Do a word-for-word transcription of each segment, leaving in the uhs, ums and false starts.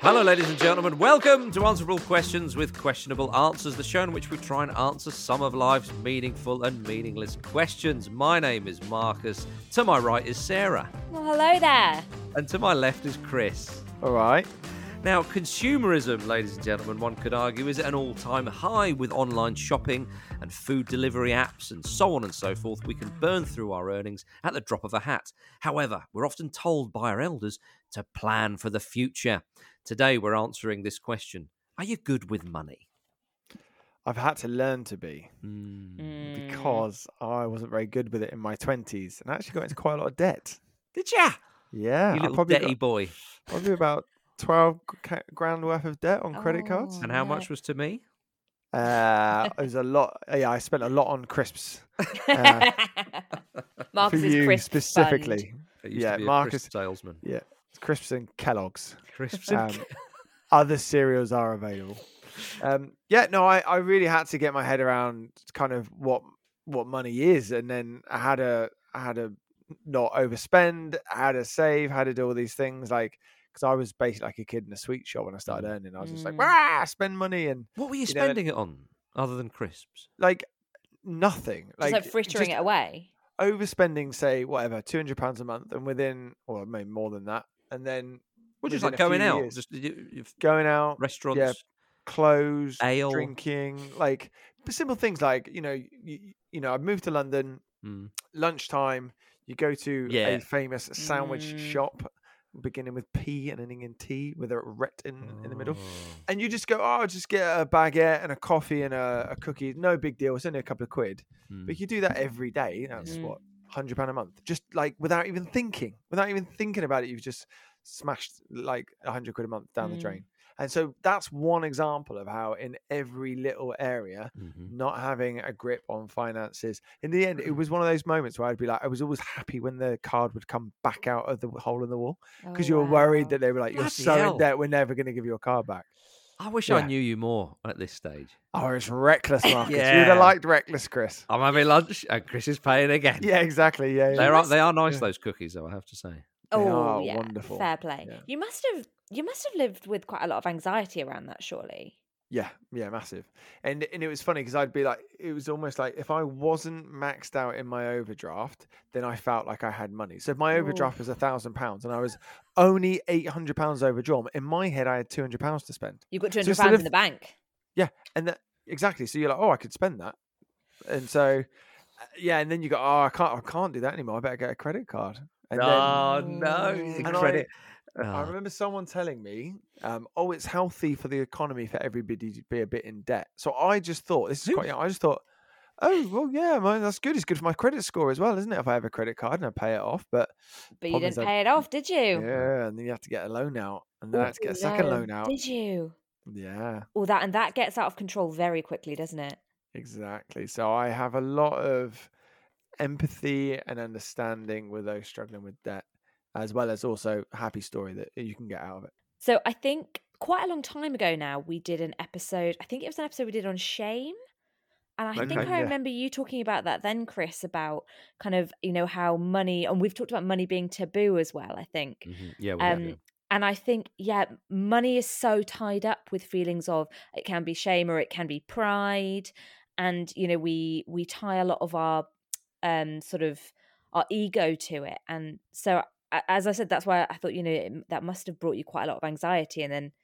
Hello, ladies and gentlemen. Welcome to Answerable Questions with Questionable Answers, the show in which we try and answer some of life's meaningful and meaningless questions. My name is Marcus. To my right is Sarah. Well, hello there. And to my left is Chris. All right. Now, consumerism, ladies and gentlemen, one could argue, is at an all-time high with online shopping and food delivery apps and so on and so forth. We can burn through our earnings at the drop of a hat. However, we're often told by our elders to plan for the future. Today, we're answering this question. Are you good with money? I've had to learn to be Mm. because I wasn't very good with it in my twenties and I actually got into quite a lot of debt. Did ya? Yeah. You I little probably debty got boy. probably about twelve ca- grand worth of debt on credit cards. Oh. And how no. much was to me? Uh, it was a lot. Yeah, I spent a lot on crisps uh, for Marcus's you crisp specifically. I used Yeah, to be a Marcus- crisp salesman. Yeah, crisps and Kellogg's. Crisps Um, other cereals are available. Um, yeah, no, I, I really had to get my head around kind of what what money is, and then I had to I had to not overspend, how to save, how to do all these things, like because I was basically like a kid in a sweet shop when I started earning. I was just like, Mm. "Wah, spend money," and What were you you know, spending it on other than crisps? like nothing, Just like, like frittering it away. overspending, say whatever, two hundred pounds a month, and within, or maybe more than that, and then Well, just within like a going few out, years, just you, you, going out, restaurants. clothes, Ale. drinking, like simple things like, you know, you, you know, I moved to London, Mm. lunchtime, you go to Yeah. a famous sandwich Mm. shop, beginning with P and ending in T with a ret in, in the middle. Oh. And you just go, oh, just get a baguette and a coffee and a, a cookie. No big deal. It's only a couple of quid. Mm. But you do that every day. That's Mm. what, one hundred pounds a month. Just like without even thinking, without even thinking about it, you've just smashed like one hundred quid a month down the Mm. drain. And so that's one example of how in every little area, Mhm. not having a grip on finances. In the end, it was one of those moments where I'd be like, I was always happy when the card would come back out of the hole in the wall because Oh, you were worried wow. that they were like, you're Bloody so hell. in debt, we're never going to give you a card back. I wish I Yeah. knew you more at this stage. Oh, it's reckless, Marcus. You'd Yeah. have liked reckless, Chris. I'm having lunch and Chris is paying again. Yeah, exactly. Yeah, yeah. They are must- they are nice, yeah. those cookies, though, I have to say. They Oh, are yeah. wonderful. Fair play. Yeah. You must have you must have lived with quite a lot of anxiety around that, surely. Yeah, yeah, massive. And and it was funny because I'd be like, it was almost like if I wasn't maxed out in my overdraft, then I felt like I had money. So if my Ooh. overdraft was a thousand pounds and I was only eight hundred pounds overdrawn, in my head I had two hundred pounds to spend. You've got two So hundred instead pounds of- in the bank. Yeah, and that exactly. So you're like, oh, I could spend that, and so uh, yeah, and then you go, oh, I can't, I can't do that anymore. I better get a credit card. And then Oh, no. Mm. And Credit. I Oh. remember someone telling me, um, "Oh, it's healthy for the economy for everybody to be a bit in debt." So I just thought this is Who- quite young. I just thought, "Oh, well, yeah, man, that's good. It's good for my credit score as well, isn't it? If I have a credit card and I pay it off." But But you problem is didn't I- pay it off, did you? yeah, and then you have to get a loan out, and then I Oh, have to get a second no. loan out. Did you? Yeah, All that and that gets out of control very quickly, doesn't it? exactly. So I have a lot of empathy and understanding with those struggling with debt, as well as also a happy story that you can get out of it. So I think quite a long time ago now, we did an episode. I think it was an episode we did on shame. And I think Okay. I Yeah. remember you talking about that then, Chris, about kind of, you know, how money, and we've talked about money being taboo as well, I think. Mhm. Yeah, we have, Um, yeah. and I think, yeah, money is so tied up with feelings of it can be shame or it can be pride. And, you know, we we tie a lot of our um sort of our ego to it. And so a- as I said, that's why I thought, you know, it, that must have brought you quite a lot of anxiety. And then,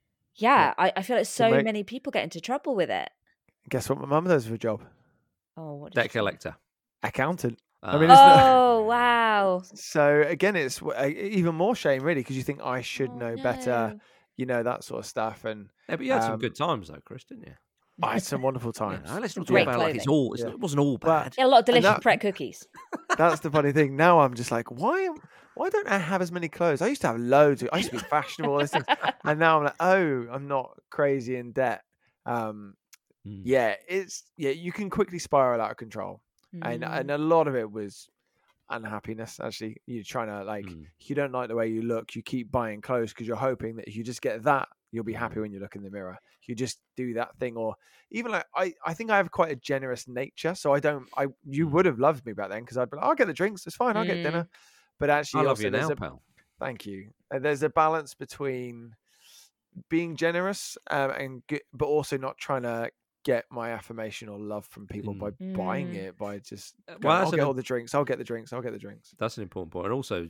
yeah, I, I feel like so make- many people get into trouble with it. Guess what my mum does for a job? Oh, what did Debt she do? collector. Accountant. I Ah. mean, it's not- Oh, wow. So again, it's w- uh, even more shame, really, because you think I should Oh, know better, no. you know, that sort of stuff. And Yeah, but you had some um, good times, though, Chris, didn't you? I had some wonderful You times. know, let's not talk Great about it like it's clothing. all. It's, Yeah. It wasn't all But- bad. Yeah, a lot of delicious that- Pret cookies. That's the funny thing. Now I'm just like, why? am- Why don't I have as many clothes? I used to have loads. Of, I used to be fashionable, all these things, and now I'm like, oh, I'm not crazy in debt. Um, Mm. yeah, it's yeah. You can quickly spiral out of control, and Mm. and a lot of it was unhappiness. Actually, you're trying to like, Mm. if you don't like the way you look, you keep buying clothes because you're hoping that if you just get that, you'll be happy Mm. when you look in the mirror. You just do that thing, or even like I, I think I have quite a generous nature, so I don't. I you Mm. would have loved me back then because I'd be like, I'll get the drinks, it's fine, I'll get Mm. dinner. But actually, I love also you there's now, a, pal. thank you. Uh, There's a balance between being generous, um, and get, but also not trying to get my affirmation or love from people Mm. by Mm. buying it, by just Well, going, that's I'll an get im- all the drinks, I'll get the drinks, I'll get the drinks. That's an important point. And also,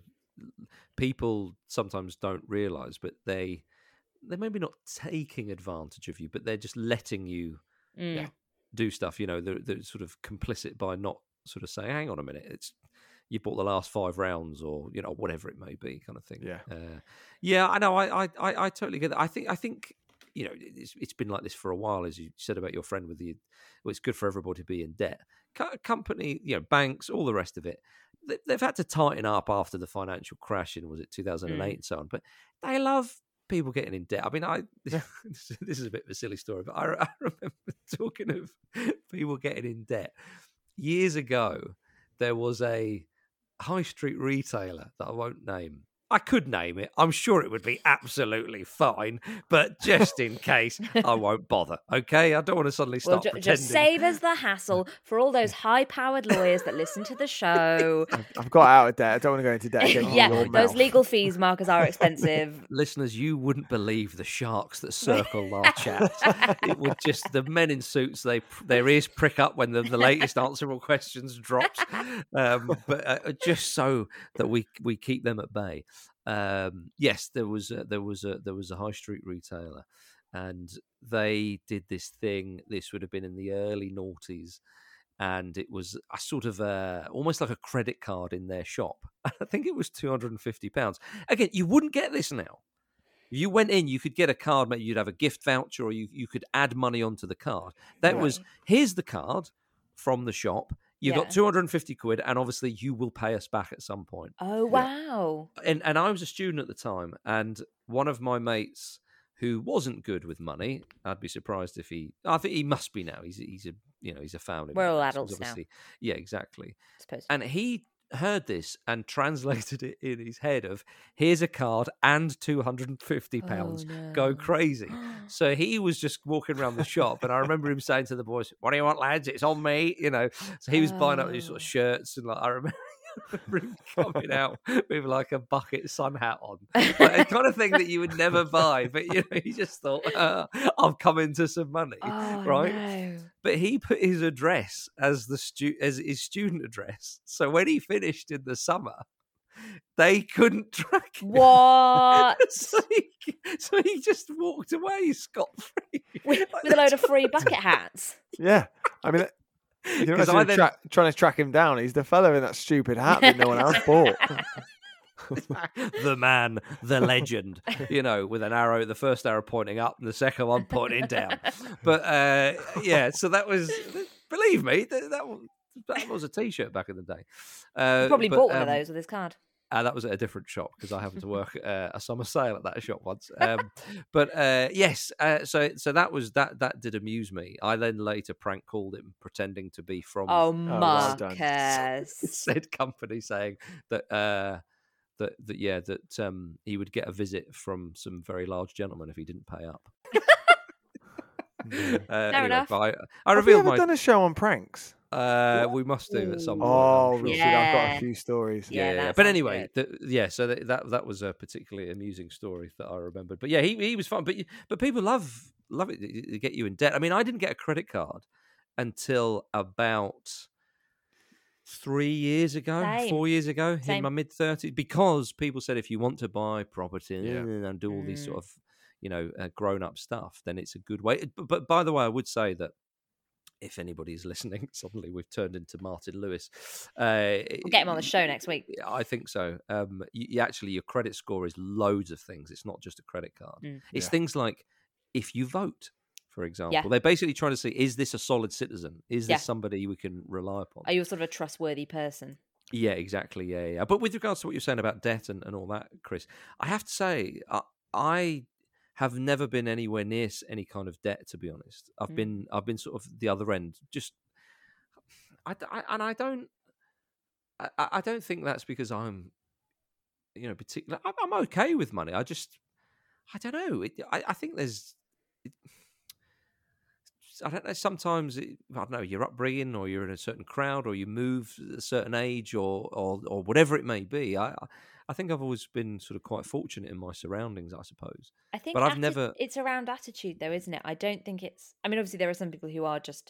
people sometimes don't realise, but they they're maybe not taking advantage of you, but they're just letting you Mm. Yeah. do stuff. You know, they're, they're sort of complicit by not sort of saying, "Hang on a minute, it's you bought the last five rounds," or you know, whatever it may be, kind of thing. Yeah. uh, yeah. I know. I, I, I, I totally get that. I think, I think, you know, it's, it's been like this for a while, as you said about your friend with the. Well, it's good for everybody to be in debt. Co- company, you know, banks, all the rest of it. They, they've had to tighten up after the financial crash in was it two thousand eight Mm. and so on. But they love people getting in debt. I mean, I Yeah. this is a bit of a silly story, but I, I remember talking of people getting in debt years ago. There was a high street retailer that I won't name. I could name it. I'm sure it would be absolutely fine, but just in case, I won't bother. Okay, I don't want to suddenly Well, start ju- pretending. just save us the hassle for all those high-powered lawyers that listen to the show. I've, I've got out of debt. I don't want to go into debt again. Yeah, your those mouth. legal fees, Marcus, are expensive. Listeners, you wouldn't believe the sharks that circle our chat. It would just the men in suits. They their ears prick up when the, the latest answerable questions drops. Um, but uh, just so that we we keep them at bay. Um, yes, there was a, there was a there was a high street retailer, and they did this thing. This would have been in the early noughties, and it was a sort of a, almost like a credit card in their shop. I think it was two hundred and fifty pounds. Again, you wouldn't get this now. You went in, you could get a card, maybe you'd have a gift voucher, or you you could add money onto the card. That Right. was here's the card from the shop. You Yeah. got two hundred and fifty quid, and obviously you will pay us back at some point. Oh, wow. And and I was a student at the time, and one of my mates who wasn't good with money, I'd be surprised if he. I think he must be now. He's he's a you know he's a family. We're man, all so adults he's now. obviously- Yeah, exactly. Suppose. And he heard this and translated it in his head of here's a card and two hundred and fifty pounds. Oh, Go no. crazy. So he was just walking around the shop, and I remember him saying to the boys, "What do you want, lads? It's on me." You know, so he was buying up these sort of Oh. shirts, and like I remember. him coming out with like a bucket sun hat on, like the kind of thing that you would never buy, but you know, he just thought, uh, "I've come into some money," Oh, right? no. But he put his address as the stu- as his student address, so when he finished in the summer, they couldn't track him. What? so, he, so he just walked away scot free with, with a load of free bucket hats. Yeah. I mean, you know, 'Cause as I you're then- tra- trying to track him down, he's the fella in that stupid hat that no one else bought. the man, the legend, you know, with an arrow, the first arrow pointing up and the second one pointing down. But uh, yeah, so that was, believe me, that, that, was, that was a T-shirt back in the day. Uh, He probably but, bought one um, of those with his card. Uh, that was at a different shop because I happened to work uh, a summer sale at that shop once. Um, but uh, yes, uh, so so that was that. That did amuse me. I then later prank called him, pretending to be from Oh, well done. Marcus. said company, saying that uh, that that yeah that um, he would get a visit from some very large gentleman if he didn't pay up. Yeah. Uh, Fair anyway, enough. but I, I Have we revealed ever my. done a show on pranks? Uh, we must do at some point. Oh, I'm we sure. should. I've got Yeah. a few stories. Yeah, Yeah, yeah. that But sounds anyway, the, yeah. So that, that that was a particularly amusing story that I remembered. But yeah, he he was fun. But you- but people love love it to get you in debt. I mean, I didn't get a credit card until about three years ago, Same. four years ago, in Same. my mid thirties, because people said if you want to buy property Yeah. and do all these Mm. sort of you know uh, grown up stuff, then it's a good way. But, but by the way, I would say that. If anybody's listening, suddenly we've turned into Martin Lewis. Uh, We'll get him on the show next week. I think so. Um, you, you actually, your credit score is loads of things. It's not just a credit card. Mm. It's Yeah. things like if you vote, for example. Yeah. They're basically trying to see, is this a solid citizen? Is this Yeah. somebody we can rely upon? Are you a sort of a trustworthy person? Yeah, exactly. Yeah, yeah. But with regards to what you're saying about debt and, and all that, Chris, I have to say, I, I have never been anywhere near s- any kind of debt, to be honest. I've Mm. been, I've been sort of the other end. Just, I, d- I- and I don't, I, I I don't think that's because I'm, you know, particular. I'm, I'm okay with money. I just, I don't know. It, I, I think there's. It, I don't know. Sometimes it, I don't know. Your upbringing, or you're in a certain crowd, or you move at a certain age, or or or whatever it may be. I I think I've always been sort of quite fortunate in my surroundings, I suppose. I think But I've atti- never. it's around attitude, though, isn't it? I don't think it's. I mean, obviously, there are some people who are just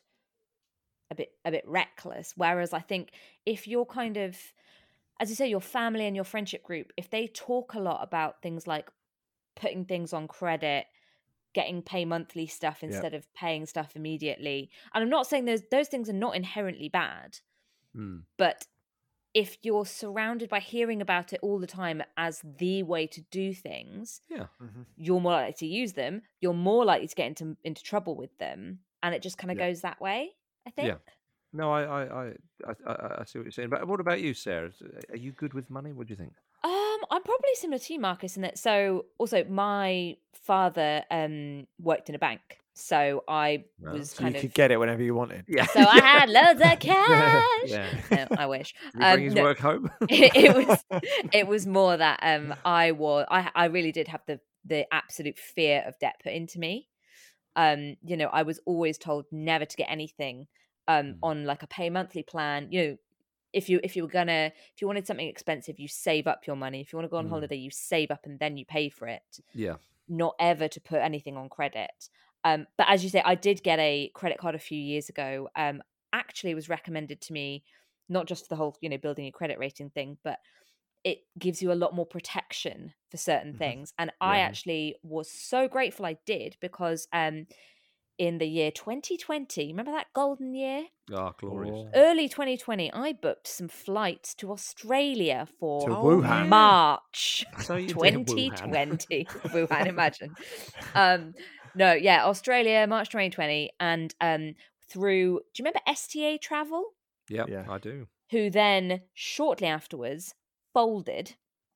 a bit a bit reckless. Whereas I think if you're kind of, as you say, your family and your friendship group, if they talk a lot about things like putting things on credit, getting pay monthly stuff instead of paying stuff immediately, and I'm not saying those those things are not inherently bad, Mm. but if you're surrounded by hearing about it all the time as the way to do things, Yeah. Mm-hmm. you're more likely to use them. You're more likely to get into into trouble with them, and it just kind of Yeah. goes that way, I think. Yeah. No, I, I, I, I, I I see what you're saying. But what about you, Sarah? Are you good with money? What do you think? Um, I'm probably similar to you, Marcus, in that. So, also, my father um worked in a bank, so I No. was So you kind could of get it whenever you wanted. Yeah. So I had loads of cash. Yeah. No, I wish. Did he bring Um, his no, work home? it, it was it was more that um I was I I really did have the the absolute fear of debt put into me. Um, you know, I was always told never to get anything um Mm. on like a pay monthly plan. You know, if you if you were gonna if you wanted something expensive, you save up your money. If you want to go on Mm. holiday, you save up and then you pay for it. Yeah. Not ever to put anything on credit. Um, but as you say, I did get a credit card a few years ago. Um, actually, it was recommended to me, not just for the whole, you know, building a credit rating thing, but it gives you a lot more protection for certain Mhm. things. And I Yeah. actually was so grateful I did because um, in the year twenty twenty, remember that golden year? Ah, glorious. Oh. Early twenty twenty, I booked some flights to Australia for To Oh, Wuhan. yeah. March So you did twenty Wuhan. twenty. Wuhan, imagine. Um, no, yeah, Australia, March twenty twenty, and um, through. Do you remember S T A Travel? Yep, Yeah. I do. Who then shortly afterwards folded,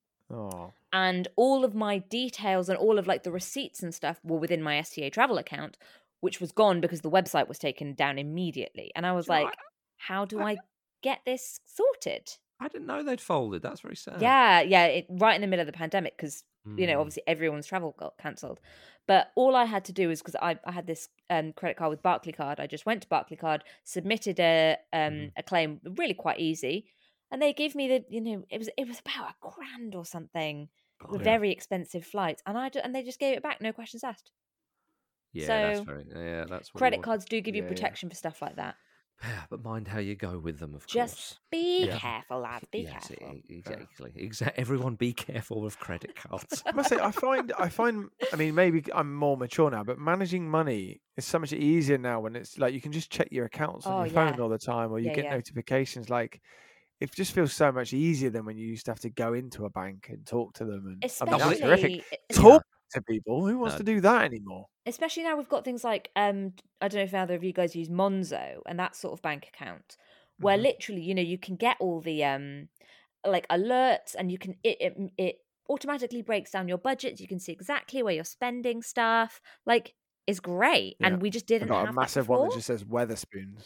Oh. and all of my details and all of like the receipts and stuff were within my S T A Travel account, which was gone because the website was taken down immediately. And I was Do you know, like, "How do I get this sorted?" I didn't know they'd folded. That's very sad. Yeah, yeah, it, right in the middle of the pandemic because you know Mm. obviously everyone's travel got cancelled. But all I had to do was because I, I had this um, credit card with Barclaycard. I just went to Barclaycard, submitted a um, Mhm. a claim, really quite easy, and they gave me the you know it was it was about a grand or something, Oh, with yeah. very expensive flights, and I ju- and they just gave it back, no questions asked. Yeah, so that's very. Yeah, that's what you Credit want. cards do give you Yeah, yeah. protection for stuff like that. Yeah, but mind how you go with them, of Just course. be Yeah. careful, lads. Be yes, careful. e- exactly. Exactly. Everyone, be careful with credit cards. I must say, I find, I find, I mean, maybe I'm more mature now, but managing money is so much easier now when it's like you can just check your accounts on Oh, your phone yeah. all the time, or you Yeah, get yeah. notifications. Like, it just feels so much easier than when you used to have to go into a bank and talk to them. And I mean, that's terrific. Especially, Talk to people. Who wants No. to do that anymore? especially now we've got things like um I don't know if either of you guys use Monzo and that sort of bank account where Mhm. literally you know you can get all the um like alerts and you can it it, it automatically breaks down your budgets. You can see exactly where you're spending stuff. Like it's great, Yeah. and we just I've didn't got have a massive one that that just says Weatherspoons.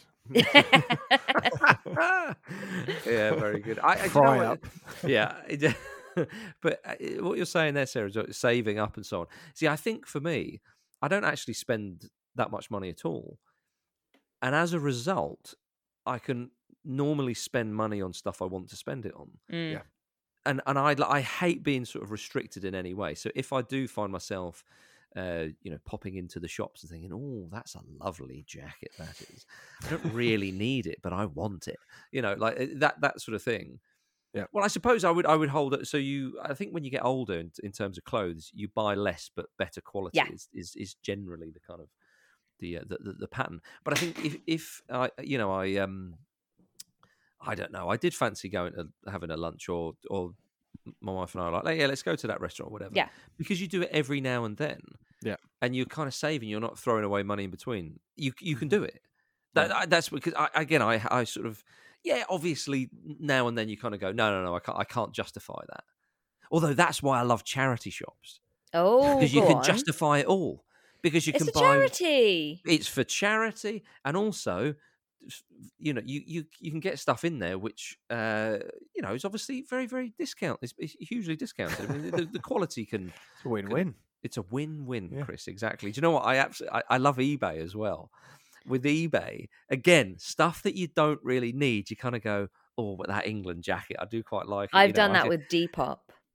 Yeah, very good. I, I- do you know Fry what- up. Yeah, it- but uh, what you're saying there, Sarah, is uh, saving up and so on. See, I think for me, I don't actually spend that much money at all, and as a result, I can normally spend money on stuff I want to spend it on. Mm. Yeah. And and I I hate being sort of restricted in any way. So if I do find myself, uh, you know, popping into the shops and thinking, "Oh, that's a lovely jacket. That is. I don't really need it, but I want it." You know, like uh, that that sort of thing. Yeah. Well, I suppose I would I would hold it. So you, I think when you get older in, in terms of clothes, you buy less but better quality. Yeah. Is, is is generally the kind of the, uh, the the the pattern. But I think if if I you know I um. I don't know. I did fancy going to having a lunch, or or my wife and I are like, yeah, let's go to that restaurant or whatever. Yeah. Because you do it every now and then. Yeah. And you're kind of saving. You're not throwing away money in between. You you can Mhm. do it. That, Yeah. That's because I, again, I I sort of yeah. Obviously, now and then you kind of go, no, no, no. I can't I can't justify that. Although that's why I love charity shops, Oh, because you go can on. justify it all. Because you It's can a buy charity. it's for charity, and also you know you you, you can get stuff in there which uh you know is obviously very very discount it's, it's hugely discounted. I mean the, the quality can It's a win-win. it's a win-win. Yeah. Chris, exactly. Do you know what I absolutely I, I love eBay as well. With eBay, again, stuff that you don't really need, you kind of go, oh, but that England jacket I do quite like it. I've you know, done I that did- with Depop.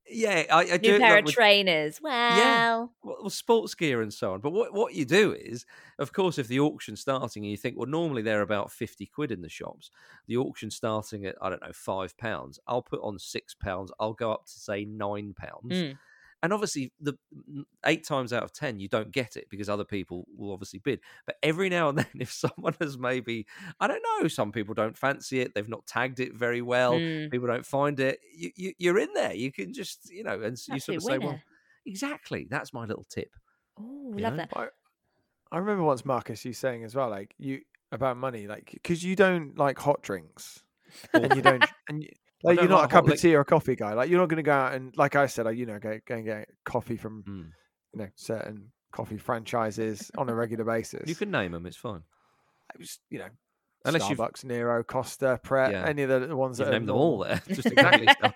Yeah, I, I do New it pair like of with, trainers. Well, well, well, sports gear and so on. But what, what you do is, of course, if the auction's starting and you think, well, normally they're about fifty quid in the shops, the auction starting at, I don't know, five pounds, I'll put on six pounds, I'll go up to, say, nine pounds. mm, And obviously, the eight times out of ten, you don't get it because other people will obviously bid. But every now and then, if someone has maybe, I don't know, some people don't fancy it, they've not tagged it very well, mm, people don't find it, you, you, you're in there. You can just, you know, and you sort absolute of say, well, winner. exactly, that's my little tip. Oh, you love know? that. I, I remember once, Marcus, you saying as well, like you about money, like because you don't like hot drinks, and you don't, and you, like don't you're not like a cup hot of tea or a coffee guy. Like you're not going to go out and, like I said, like, you know, go, go and get coffee from Mm. you know certain coffee franchises on a regular basis. You can name them, it's fine. It was, you know, Unless you've- Starbucks, Nero, Costa, Pret, Yeah. any of the, the ones You've that are named them all normal. there. Just exactly stuff.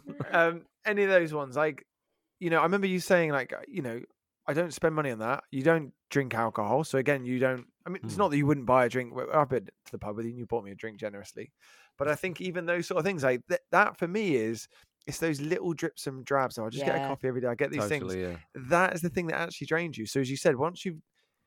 um, any of those ones, like, you know, I remember you saying, like, you know, I don't spend money on that. You don't drink alcohol, so again, you don't. I mean, it's Mm. not that you wouldn't buy a drink. well, I've been to the pub with you, and you bought me a drink generously, but I think even those sort of things, like th- that, for me is it's those little drips and drabs. So I just get a Yeah. coffee every day. I get these things. Totally, yeah. That is the thing that actually drains you. So as you said, once you,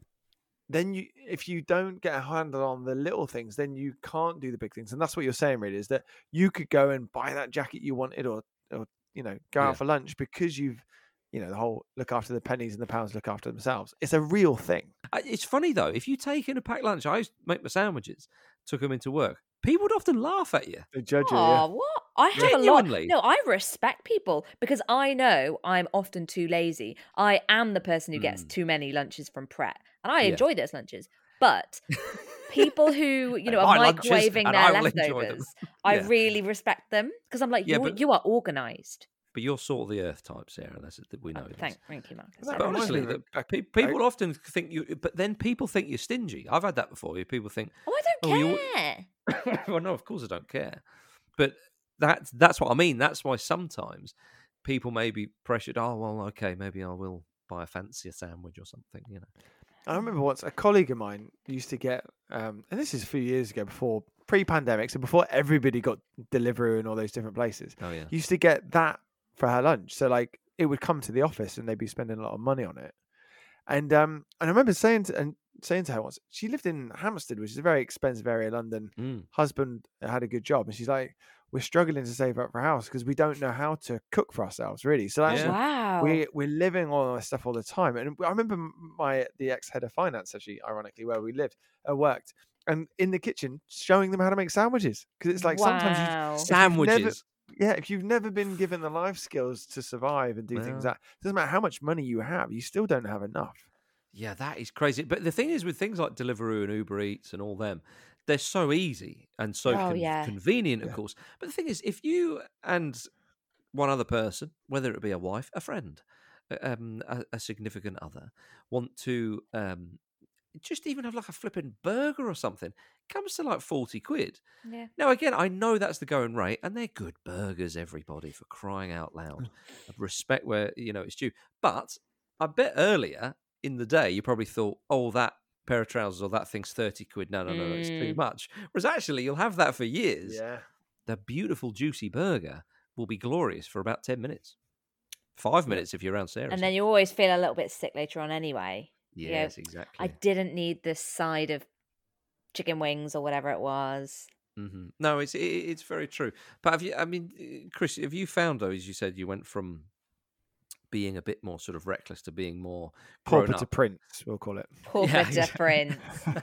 then you, if you don't get a handle on the little things, then you can't do the big things. And that's what you're saying, really, is that you could go and buy that jacket you wanted, or, or you know, go Yeah. out for lunch because you've, you know, the whole look after the pennies and the pounds look after themselves. It's a real thing. I- It's funny though, if you take in a packed lunch, I used to make my sandwiches, took them into work. People would often laugh at you. They judge you. Oh, Yeah. what? I have a lot. Genuinely. No, I respect people because I know I'm often too lazy. I am the person who gets Mm. too many lunches from Pret, and I Yeah. enjoy those lunches. But people who, you know, My are lunches, microwaving and their I will enjoy them. leftovers, I Yeah. really respect them because I'm like, Yeah, you but- you are organised. But you're sort of the earth type, Sarah. That's it, we know. Oh, this. thank, thank you, Marcus. That I But reminds honestly, me of the, a- pe- people often think you. But then people think you're stingy. I've had that before. where People think, oh, I don't Oh, you- care. well, no, of course I don't care. But that's that's what I mean. That's why sometimes people may be pressured. Oh, well, okay, maybe I will buy a fancier sandwich or something. You know. I remember once a colleague of mine used to get, um, and this is a few years ago, before pre-pandemic, so before everybody got Deliveroo and all those different places, Oh yeah. used to get that for her lunch. So like it would come to the office and they'd be spending a lot of money on it. And um, and I remember saying to and saying to her once, she lived in Hampstead, which is a very expensive area of London. Mm. Husband had a good job, and she's like, we're struggling to save up for a house because we don't know how to cook for ourselves, really. So actually, Wow. we we're living all this stuff all the time. And I remember my the ex head of finance, actually, ironically, where we lived, uh, worked, and in the kitchen showing them how to make sandwiches, because it's like sometimes you, Wow. if you've never- Sandwiches. yeah, if you've never been given the life skills to survive and do things Well. that doesn't matter how much money you have, you still don't have enough. Yeah, that is crazy. But the thing is, with things like Deliveroo and Uber Eats and all them, they're so easy and so Oh, con- yeah. convenient, of Yeah. course. But the thing is, if you and one other person, whether it be a wife, a friend, a- um, a, a significant other, want to um, just even have like a flipping burger or something, it comes to like forty quid. Yeah. Now, again, I know that's the going rate, and they're good burgers, everybody, for crying out loud. I respect where, you know, it's due. But I bet earlier in the day, you probably thought, oh, that pair of trousers or that thing's thirty quid. No, no, no, no, it's too Mm. much. Whereas actually, you'll have that for years. Yeah. The beautiful, juicy burger will be glorious for about ten minutes. Five minutes if you're around Sarah. And then you always feel a little bit sick later on anyway. you know, Yes, exactly. I didn't need this side of chicken wings or whatever it was. hmm No, it's it, it's very true. But have you? I mean, uh, Chris, have you found though, as you said, you went from being a bit more sort of reckless to being more grown Pauper to up. Prince, we'll call it. Poor Yeah, yeah, Prince.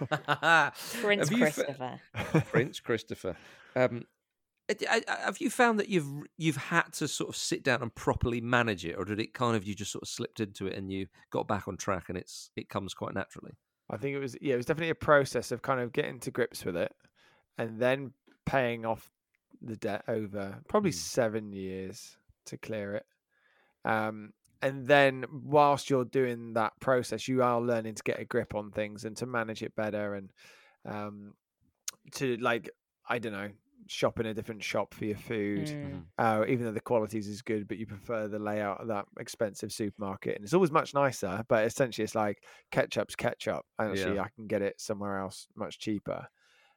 Prince Have you fa- Christopher. Prince Christopher. Um, it- I- I- have you found that you've you've had to sort of sit down and properly manage it, or did it kind of you just sort of slipped into it and you got back on track and it's it comes quite naturally? I think it was yeah, it was definitely a process of kind of getting to grips with it and then paying off the debt over probably Mm. seven years to clear it. Um, and then whilst you're doing that process, you are learning to get a grip on things and to manage it better and um, to like, I don't know, shop in a different shop for your food. Mm. Uh, even though the qualities is good, but you prefer the layout of that expensive supermarket, and it's always much nicer. But essentially, it's like ketchup's ketchup. Actually, Yeah. I can get it somewhere else much cheaper.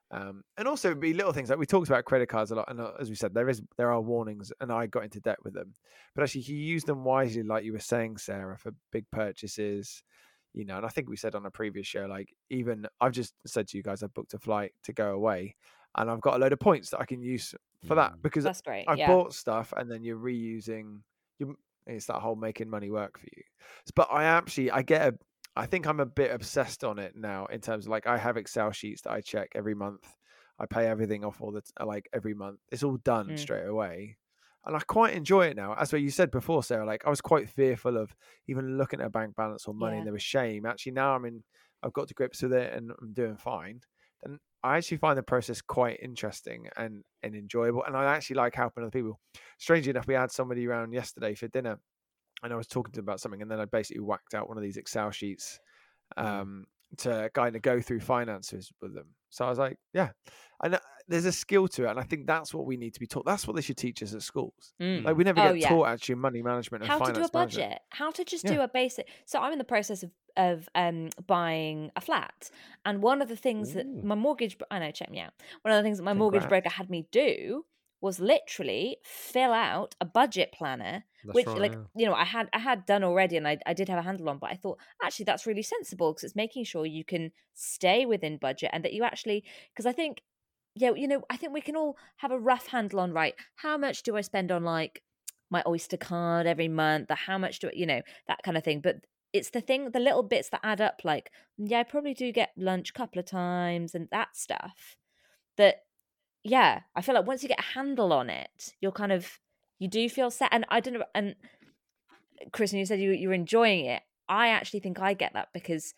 Um, and also it'd be little things like we talked about credit cards a lot, and uh, as we said, there is there are warnings, and I got into debt with them. But actually, if you use them wisely, like you were saying, Sarah, for big purchases, you know, and I think we said on a previous show, like even I've just said to you guys, I've booked a flight to go away, and I've got a load of points that I can use for that Mm. because That's great. I've Yeah. bought stuff, and then you're reusing. You, it's that whole making money work for you. But I actually, I get a. I think I'm a bit obsessed on it now in terms of like I have Excel sheets that I check every month. I pay everything off all the t- like every month. It's all done Mm. straight away. And I quite enjoy it now. As what you said before, Sarah, like I was quite fearful of even looking at a bank balance or money Yeah. and there was shame. Actually now I'm in I've got to grips with it and I'm doing fine. And I actually find the process quite interesting and, and enjoyable. And I actually like helping other people. Strangely enough, we had somebody around yesterday for dinner and I was talking to them about something, and then I basically whacked out one of these Excel sheets um, mm. to kind of go through finances with them. So I was like, yeah, and uh, there's a skill to it, and I think that's what we need to be taught. That's what they should teach us at schools. Mm. Like we never Oh, get yeah. taught actually money management and How to finance do a budget, management. how to just Yeah. do a basic. So I'm in the process of of um buying a flat, and one of the things that Ooh. my mortgage I know check me out. One of the things that my mortgage Congrats. broker had me do was literally fill out a budget planner, That's which right, like yeah. you know I had I had done already, and I I did have a handle on, but I thought actually that's really sensible because it's making sure you can stay within budget and that you actually, because I think yeah you know I think we can all have a rough handle on, right, how much do I spend on like my Oyster card every month, the how much do I, you know, that kind of thing. But it's the thing, the little bits that add up, like, yeah, I probably do get lunch a couple of times and that stuff. That, yeah, I feel like once you get a handle on it, you're kind of, you do feel set. And I don't know, and Kristen, you said you, you're enjoying it. I actually think I get that because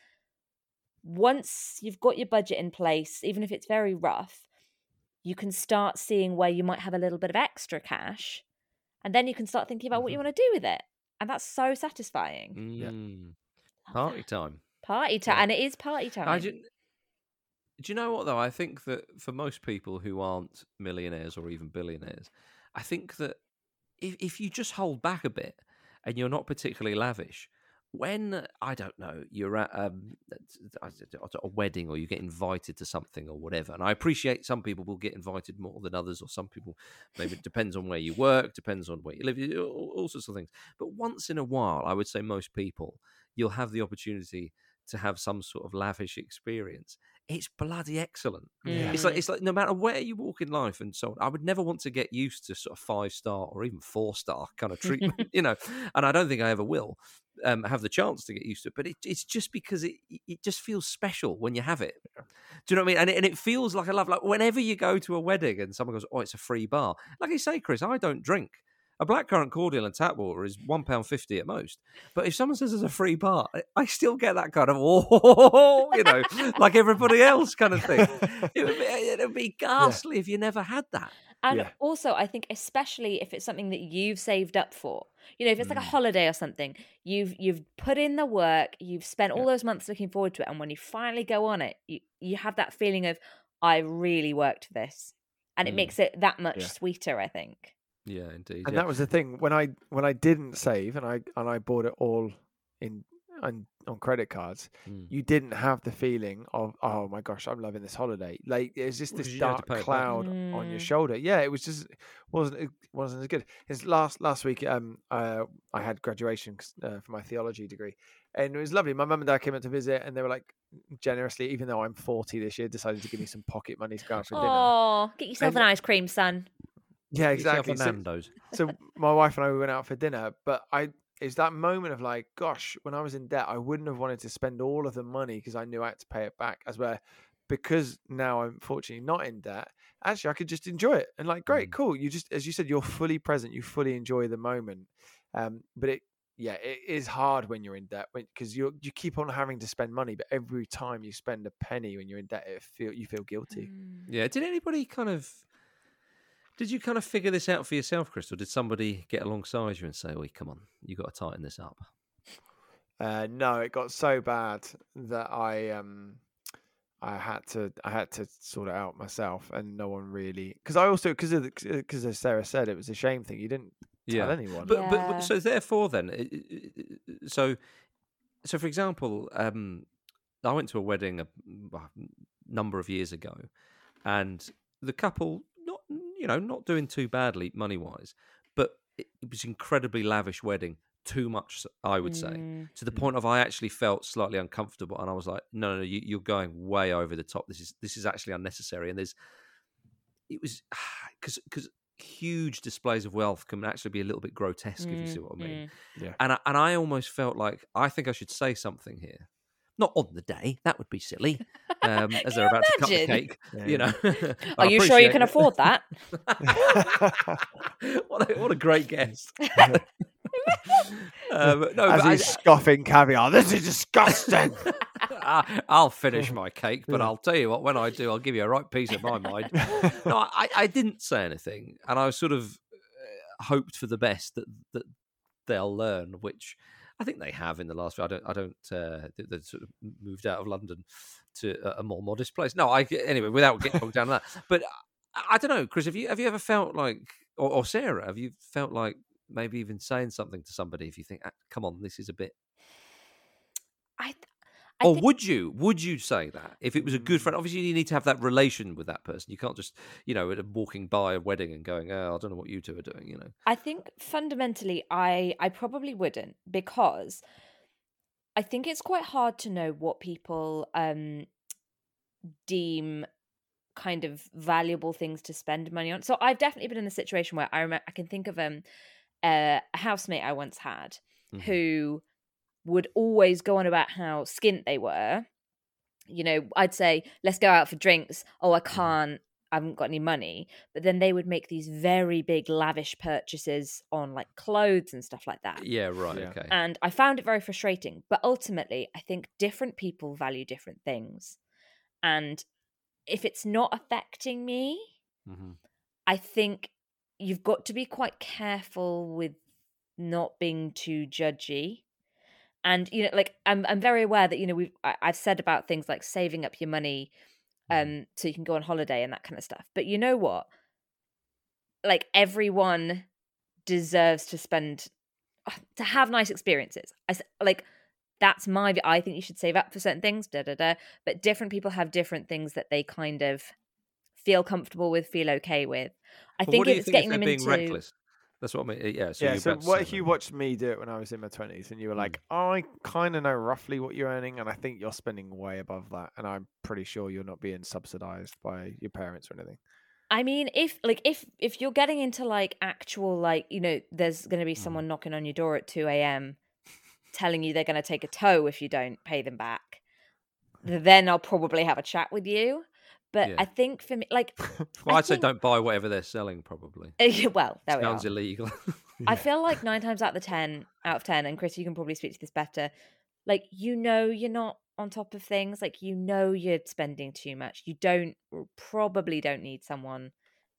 once you've got your budget in place, even if it's very rough, you can start seeing where you might have a little bit of extra cash. And then you can start thinking about what you want to do with it. And that's so satisfying. Mm. Party time. Party time. Yeah. And it is party time. I do, do you know what, though? I think that for most people who aren't millionaires or even billionaires, I think that if, if you just hold back a bit and you're not particularly lavish, when, I don't know, you're at um, a wedding or you get invited to something or whatever, and I appreciate some people will get invited more than others, or some people, maybe it depends on where you work, depends on where you live, all, all sorts of things. But once in a while, I would say most people, you'll have the opportunity to have some sort of lavish experience. It's bloody excellent. Mm. It's like it's like no matter where you walk in life and so on, I would never want to get used to sort of five star or even four star kind of treatment, you know. And I don't think I ever will um, have the chance to get used to it. But it, it's just because it it just feels special when you have it. Do you know what I mean? And it, and it feels like a love. Like whenever you go to a wedding and someone goes, "Oh, it's a free bar," like you say, Chris, I don't drink. A blackcurrant cordial and tap water is one pound fifty at most. But if someone says there's a free bar, I still get that kind of, oh, you know, like everybody else kind of thing. It would be, it would be ghastly yeah. if you never had that. And yeah. also, I think especially if it's something that you've saved up for, you know, if it's mm. like a holiday or something, you've you've put in the work, you've spent all yeah. those months looking forward to it, and when you finally go on it, you, you have that feeling of, I really worked for this. And it mm. makes it that much yeah. sweeter, I think. Yeah, indeed. And yeah. that was the thing when I when I didn't save and I and I bought it all in on, on credit cards. Mm. You didn't have the feeling of, oh my gosh, I'm loving this holiday. Like it was just this dark cloud mm. on your shoulder. Yeah, it was just wasn't it wasn't as good. It's last last week. Um, uh, I had graduation uh, for my theology degree, and it was lovely. My mum and dad came up to visit, and they were like generously, even though I'm forty this year, decided to give me some pocket money to go out for dinner. Oh, get yourself and, an ice cream, son. Yeah, exactly. So, so my wife and I we went out for dinner, but I it's that moment of like, gosh, when I was in debt, I wouldn't have wanted to spend all of the money because I knew I had to pay it back. As where, because now I'm fortunately not in debt, actually I could just enjoy it and like, great, mm. cool. You just, as you said, you're fully present, you fully enjoy the moment. Um, but it, yeah, it is hard when you're in debt because you you keep on having to spend money, but every time you spend a penny when you're in debt, it feel you feel guilty. Mm. Yeah. Did anybody kind of? Did you kind of figure this out for yourself, Chris, or did somebody get alongside you and say, "Oh, come on, you got to tighten this up"? Uh, no, it got so bad that I um, I had to I had to sort it out myself, and no one really because I also because of because as Sarah said, it was a shame thing. You didn't yeah. tell anyone. But, yeah. but but so therefore, then, so so for example, um, I went to a wedding a, a number of years ago. and the couple not you know not doing too badly money wise, but it, it was incredibly lavish wedding. Too much, I would say, Mm. to the point of I actually felt slightly uncomfortable, and I was like, "No, no, you, you're going way over the top. This is this is actually unnecessary." And there's, it was because because huge displays of wealth can actually be a little bit grotesque, if you see what I mean. Mm. Yeah. And I, and I almost felt like I think I should say something here, not on the day. That would be silly, um, as they're you about to cut the imagine? cake. Yeah, You know, Are I you sure you appreciate can it. afford that? what a, what a great guest. um, no, As but he's I, scoffing caviar, this is disgusting. I- I'll finish my cake, but I'll tell you what, when I do, I'll give you a right piece of my mind. No, I, I didn't say anything, and I sort of uh, hoped for the best that that they'll learn, which I think they have in the last. I don't. I don't. Uh, they, they sort of moved out of London to a, a more modest place. No, I anyway. Without getting bogged down in that, but I, I don't know, Chris. Have you have you ever felt like, or, or Sarah, have you felt like maybe even saying something to somebody if you think, ah, come on, this is a bit. I, th- I Or think, would you? Would you say that if it was a good friend? Mm. Obviously, you need to have that relation with that person. You can't just, you know, walking by a wedding and going, "Oh, I don't know what you two are doing." You know. I think fundamentally, I I probably wouldn't, because I think it's quite hard to know what people um deem kind of valuable things to spend money on. So I've definitely been in a situation where I remember I can think of um a housemate I once had Mhm. who would always go on about how skint they were. You know, I'd say, let's go out for drinks. Oh, I can't. I haven't got any money. But then they would make these very big, lavish purchases on like clothes and stuff like that. Yeah. Right. Yeah. Okay. And I found it very frustrating. But ultimately, I think different people value different things. And if it's not affecting me, hmm I think you've got to be quite careful with not being too judgy. And you know, like I'm, I'm very aware that you know we've I, I've said about things like saving up your money, um, so you can go on holiday and that kind of stuff. But you know what? Like everyone deserves to spend to have nice experiences. I s- like that's my. v- I think you should save up for certain things. Da da da. But different people have different things that they kind of feel comfortable with, feel okay with. I But think what do if you it's think if getting they're them being into reckless? That's what I mean. Yeah. So yeah. you're So about to what say if you that. watched me do it when I was in my twenties, and you were like, I kind of know roughly what you're earning, and I think you're spending way above that, and I'm pretty sure you're not being subsidized by your parents or anything. I mean, if like if if you're getting into like actual like you know, there's going to be Mm. someone knocking on your door at two a.m. telling you they're going to take a tow if you don't pay them back, then I'll probably have a chat with you. But Yeah. I think for me, like, Well, I I'd say think- don't buy whatever they're selling. Probably well, there we are. sounds illegal. I feel like nine times out of the ten, out of ten, and Chris, you can probably speak to this better. Like, you know, you're not on top of things. Like, you know, you're spending too much. You don't probably don't need someone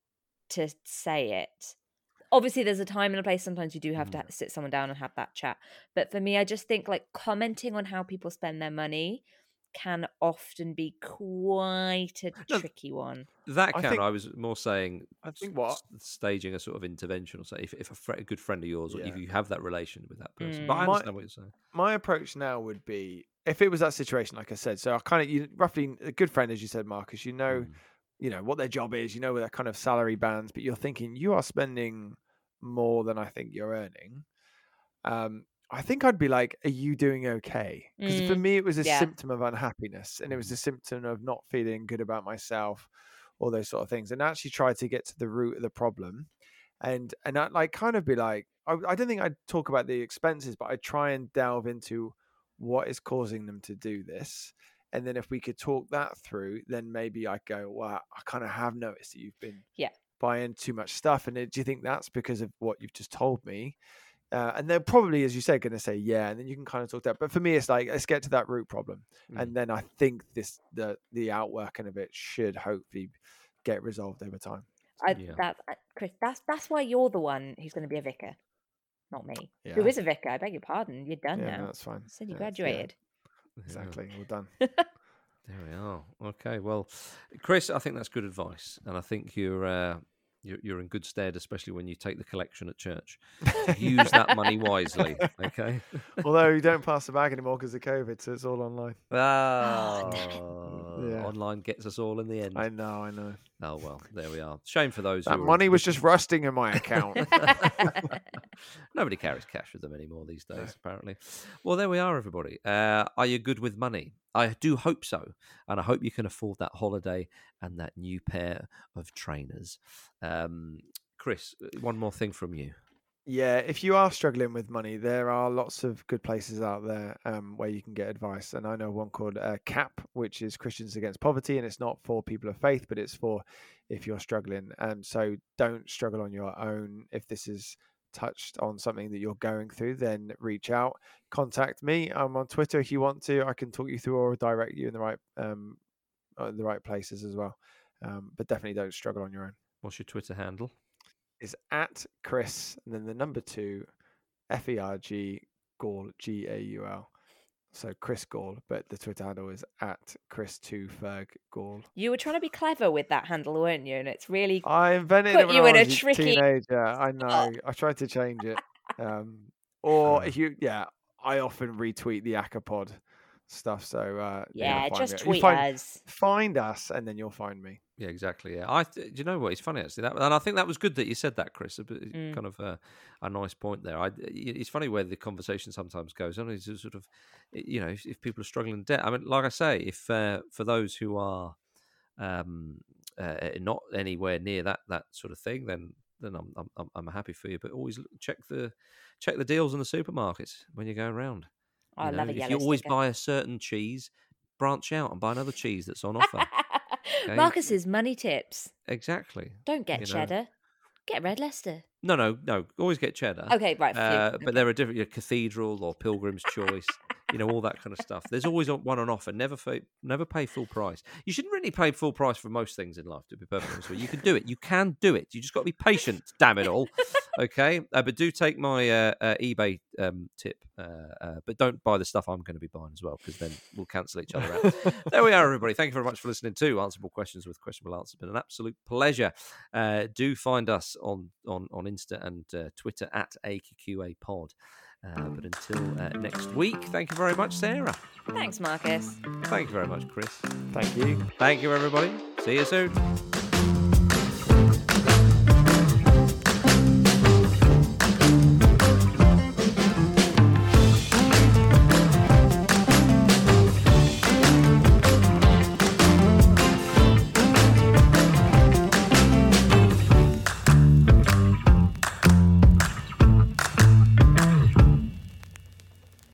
to say it. Obviously, there's a time and a place. Sometimes you do have to sit someone down and have that chat. But for me, I just think like commenting on how people spend their money can often be quite a No, tricky one. That I can. think- I was more saying. I think s- what- s- staging a sort of intervention, or say if, if a, fr- a good friend of yours, or if Yeah. you have that relation with that person. Mm. But I My- understand what you're saying. My approach now would be, if it was that situation, like I said, so I kind of, you roughly a good friend, as you said, Marcus, you know, Mm. you know what their job is, you know their kind of salary bands, but you're thinking you are spending more than I think you're earning. Um, I think I'd be like, "Are you doing okay?" Because for Mm, me, it was a yeah. symptom of unhappiness, and it was a symptom of not feeling good about myself, all those sort of things, and actually try to get to the root of the problem, and and I like kind of be like, I, I don't think I'd talk about the expenses, but I'd try and delve into what is causing them to do this. And then if we could talk that through, then maybe I go, well, I kind of have noticed that you've been Yeah. buying too much stuff. And do you think that's because of what you've just told me? Uh, and they're probably, as you say, going to say, yeah. And then you can kind of talk that. But for me, it's like, let's get to that root problem. Mm. And then I think this, the, the outworking of it should hopefully get resolved over time. I, Yeah. that I- Chris, that's that's why you're the one who's going to be a vicar, not me. Who Yeah. is a vicar? I beg your pardon. You're done Yeah, now. no, that's fine. Said you Yeah, it's- yeah, graduated. exactly. All done. There we are. Okay, well, Chris, I think that's good advice, and I think you're uh, you're, you're in good stead, especially when you take the collection at church. Use that money wisely, okay? Although you don't pass the bag anymore because of COVID, so it's all online. Ah, Yeah. Online gets us all in the end. I know, I know. Oh, well, there we are. Shame for those That who are money was just rusting in my account. Nobody carries cash with them anymore these days, apparently. Well, there we are, everybody. Uh, are you good with money? I do hope so. And I hope you can afford that holiday and that new pair of trainers. Um, Chris, one more thing from you. Yeah, if you are struggling with money, there are lots of good places out there um, where you can get advice. And I know one called uh, CAP, which is Christians Against Poverty, and it's not for people of faith, but it's for if you're struggling. And so don't struggle on your own. If this is touched on something that you're going through, then reach out, contact me. I'm on Twitter if you want to. I can talk you through or direct you in the right um, uh, the right places as well. Um, but definitely don't struggle on your own. What's your Twitter handle? Is at Chris and then the number two F E R G Gaul G A U L. So Chris Gaul, but the Twitter handle is at Chris two Ferg Gaul. You were trying to be clever with that handle, weren't you? And it's really I invented put it when you I in a was tricky teenager. I know. I tried to change it. Um, or Oh. if you, yeah, I often retweet the Acapod stuff. So uh, yeah, you'll find just me. You tweet find, us. find us, and then you'll find me. Yeah, exactly. Yeah, I. Th- do you know what? It's funny actually, that, and I think that was good that you said that, Chris. A bit, Mm. kind of a, a nice point there. I, it's funny where the conversation sometimes goes. Only to sort of, you know, if, if people are struggling in debt. I mean, like I say, if uh, for those who are um, uh, not anywhere near that that sort of thing, then then I'm I'm I'm happy for you. But always look- check the check the deals in the supermarkets when you go around. Oh, I You love know, a if yellow you always sticker. buy a certain cheese, branch out and buy another cheese that's on offer. Okay. Marcus's money tips. Exactly. Don't get You know. cheddar. Get Red Leicester. No, no, no. Always get cheddar. Okay, right. phew, Uh, okay. But there are different, you know, Cathedral or Pilgrim's Choice, you know, all that kind of stuff. There's always one on offer. Never pay, never pay full price. You shouldn't really pay full price for most things in life, to be perfectly honest with you. You can do it. You can do it. You just got to be patient, damn it all. Okay? Uh, but do take my uh, uh, eBay um, tip. Uh, uh, but don't buy the stuff I'm going to be buying as well, because then we'll cancel each other out. There we are, everybody. Thank you very much for listening to Answerable Questions with Questionable Answers. It's been an absolute pleasure. Uh, do find us on, on, on Insta and uh, Twitter at A Q Q A Pod. Uh, but until uh, next week, thank you very much, Sarah. Thanks, Marcus. Thank you very much, Chris. Thank you. Thank you, everybody. See you soon.